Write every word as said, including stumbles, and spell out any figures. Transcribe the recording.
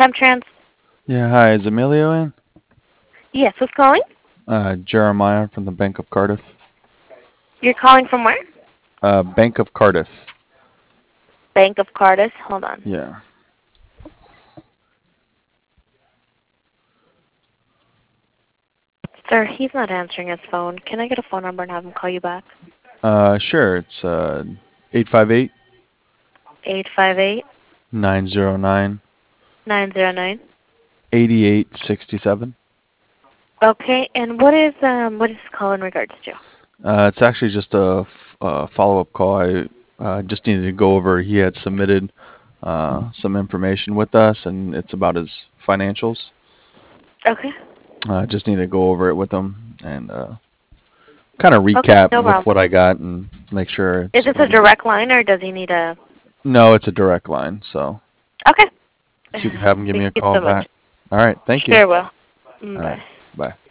Trans. Yeah, hi. Is Emilio in? Yes, who's calling? Uh, Jeremiah from the Bank of Cardiff. You're calling from where? Uh, Bank of Cardiff. Bank of Cardiff. Hold on. Yeah. Sir, he's not answering his phone. Can I get a phone number and have him call you back? Uh, sure. It's uh eight five eight, eight five eight, nine zero nine, nine zero nine. eight eight six seven. Okay, and what is um what is this call in regards to? Uh, it's actually just a, f- a follow-up call. I uh, just needed to go over. He had submitted uh, some information with us, and it's about his financials. Okay. I uh, just need to go over it with him and uh, kind of Okay, recap no with problem. what I got and make sure Is it's this a um, direct line or does he need a... no, it's a direct line. So Okay. if you can have him give me Thank a you call so much. back. All right. Thank you. Sure will. All Mm, right. bye. Bye.